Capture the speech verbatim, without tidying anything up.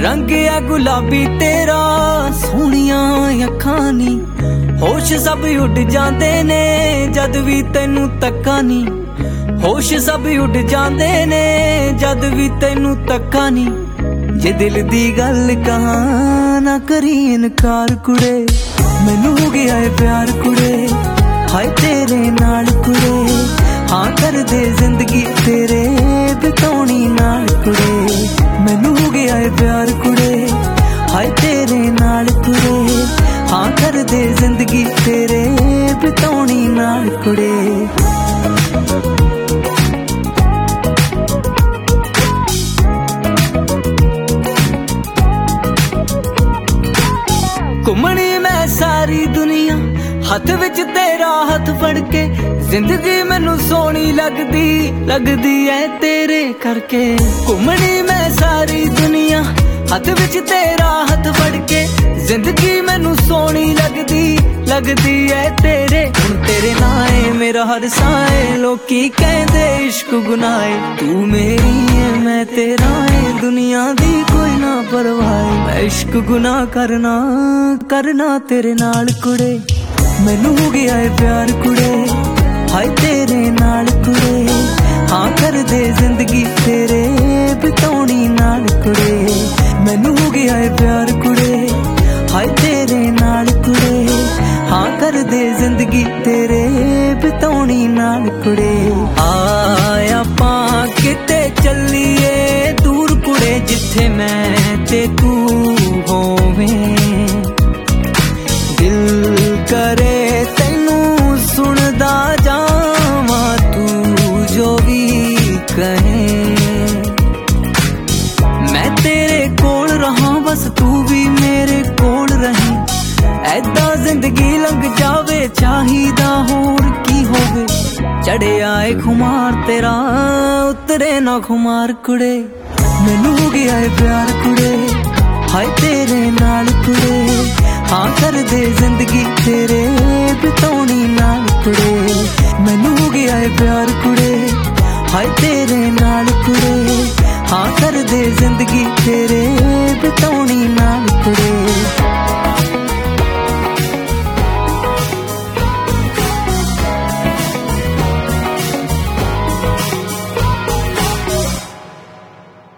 रंग है गुलाबी तेरा सोहणियां अखां नी, होश सब उड़ जांदे ने जद भी तैनू तक्का नी, होश सब उड़ जांदे ने जद भी तैनू तक्का नी। जे दिल दी गल कहां ना करी इनकार कुड़े, मैनू हो गया है प्यार कुड़े, हाय तेरे नाल कुड़े, हाँ कर दे जिंदगी तेरे बिताउणी नाल कुड़े, मैनू हो गया है प्यार कुड़े, हाय तेरे नाल कुड़े, हाँ कर दे जिंदगी तेरे बिताउणी नाल कुड़े। घुमणी मैं सारी दुनिया हथ विच तेरा हथ फड़ के, जिंदगी मैनू सोहनी लगदी लगदी है तेरे करके। घुमणी मैं सारी दुनिया हथ विच तेरा हथ फड़ के, जिंदगी मैनू सोहनी लगदी लगदी है तेरे। हुण तेरे नाए मेरा हर साए, लोकी कहंदे इश्क गुनाह है, तू मेरी है मैं तेरा है, दुनिया दी कोई ना परवाह। मैं इश्क गुनाह करना करना तेरे नाल कुड़े, मैनू हो गया है प्यार कुड़े, हाय तेरे नाल कुड़े, हाँ कर दे जिंदगी तेरे बिताउणी नाल कुड़े, मैनू हो गया है प्यार कुड़े, हाय तेरे नाल कुड़े, हाँ कर दे जिंदगी तेरे बिताउणी नाल कुड़े। आया पां किते चलिए दूर कुड़े, जिथे मैं ते तू होवें, दिल करे तैनू सुनदा जावां तू जो भी कहे, मैं तेरे कोल रहां बस तू भी मेरे कोल रही, ऐदा जिंदगी लंघ जावे चाहिदा होर की होवे। चढ़े आए खुमार तेरा उतरे ना खुमार कुड़े, मैनू हो गया है प्यार कुड़े, हाय तेरे नाल कुड़े, हाँ कर दे जिंदगी तेरे बिताउणी नाल कुड़े, मैनू हो गया है प्यार कुड़े, हाय तेरे नाल कुड़े, हाँ कर दे जिंदगी तेरे